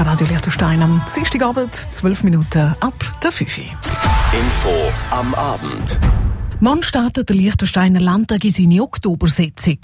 Radio Liechtenstein am Dienstagabend, 12 Minuten ab der 5 Uhr. Info am Abend. Morgen startet der Liechtensteiner Landtag in seine Oktobersitzung.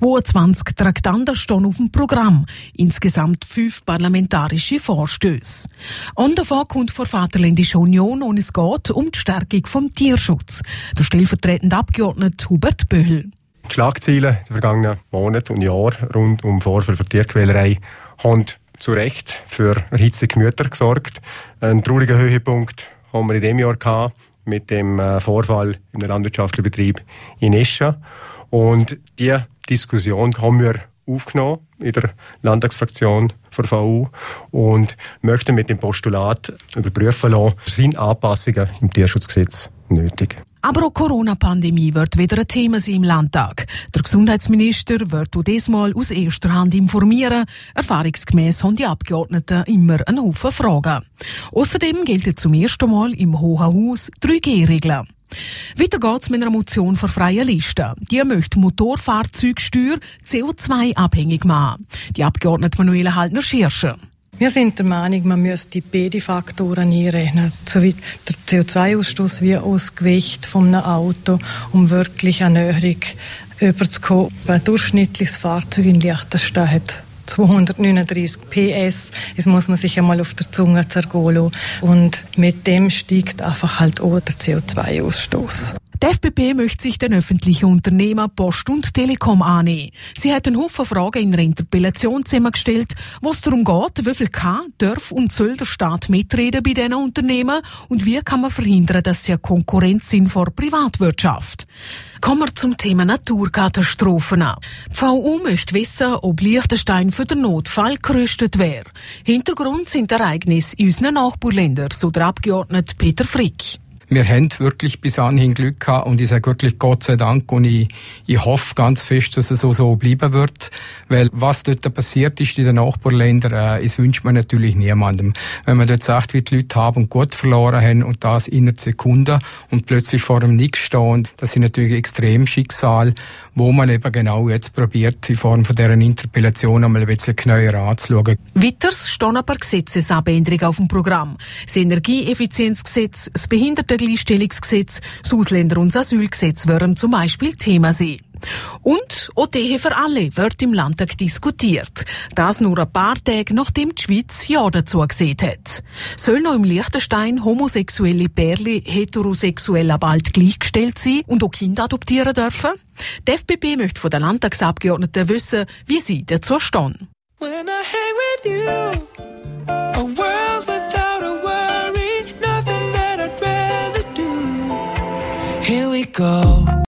22 Traktanten stehen auf dem Programm. Insgesamt 5 parlamentarische Vorstöße. Und davon kommt vor Vaterländische Union und es geht um die Stärkung vom Tierschutz. Der stellvertretende Abgeordnete Hubert Böhl. Die Schlagzeilen der vergangenen Monate und Jahre rund um Vorfälle für Tierquälerei haben zu Recht für erhitzte Gemüter gesorgt. Einen traurigen Höhepunkt haben wir in diesem Jahr gehabt mit dem Vorfall im landwirtschaftlichen Betrieb in Escha. Und diese Diskussion haben wir aufgenommen in der Landtagsfraktion der VU und möchten mit dem Postulat überprüfen lassen, sind Anpassungen im Tierschutzgesetz nötig. Aber auch die Corona-Pandemie wird wieder ein Thema sein im Landtag. Der Gesundheitsminister wird auch diesmal aus erster Hand informieren. Erfahrungsgemäss haben die Abgeordneten immer einen Haufen Fragen. Außerdem gilt zum ersten Mal im Hohen Haus 3G-Regeln. Weiter geht's mit einer Motion für freie Liste. Die möchte Motorfahrzeugsteuer CO2-abhängig machen. Die Abgeordnete Manuela Haltner-Schirschen. Wir sind der Meinung, man müsste beide Faktoren einrechnen, sowie der CO2-Ausstoß wie auch das Gewicht von einem Auto, um wirklich eine Näherung überzukommen. Ein durchschnittliches Fahrzeug in Liechtenstein hat 239 PS. Das muss man sich einmal auf der Zunge zergehen lassen. Und mit dem steigt einfach halt auch der CO2-Ausstoß. Die FDP möchte sich den öffentlichen Unternehmen Post und Telekom annehmen. Sie hat einen Haufen Fragen in einer Interpellation zusammengestellt, wo es darum geht, wie viel kann, darf und soll der Staat mitreden bei diesen Unternehmen und wie kann man verhindern, dass sie eine Konkurrenz sind vor Privatwirtschaft. Kommen wir zum Thema Naturkatastrophen. Die VU möchte wissen, ob Liechtenstein für den Notfall gerüstet wäre. Hintergrund sind Ereignisse in unseren Nachbarländern, so der Abgeordnete Peter Frick. Wir haben wirklich bis anhin Glück gehabt und ich sage wirklich Gott sei Dank und ich hoffe ganz fest, dass es so bleiben wird, weil was dort passiert ist in den Nachbarländern, das wünscht man natürlich niemandem. Wenn man dort sagt, wie die Leute Hab und Gut verloren haben und das innerhalb Sekunden und plötzlich vor dem Nichts stehen, das sind natürlich Extremschicksale, wo man eben genau jetzt probiert, in Form von dieser Interpellation einmal ein bisschen genauer anzuschauen. Weiters stehen aber Gesetzesabänderungen auf dem Programm. Das Energieeffizienzgesetz, das Behindertengleichstellungsgesetz, das Ausländer- und das Asylgesetz werden zum Beispiel Thema sein. Und auch die Ehe für alle wird im Landtag diskutiert. Das nur ein paar Tage, nachdem die Schweiz Ja dazu gesehen hat. Soll noch im Liechtenstein homosexuelle Pärchen heterosexuell bald gleichgestellt sein und auch Kinder adoptieren dürfen? Die FDP möchte von den Landtagsabgeordneten wissen, wie sie dazu stehen. When I hang with you, a world without a worry, nothing that I'd rather do. Here we go.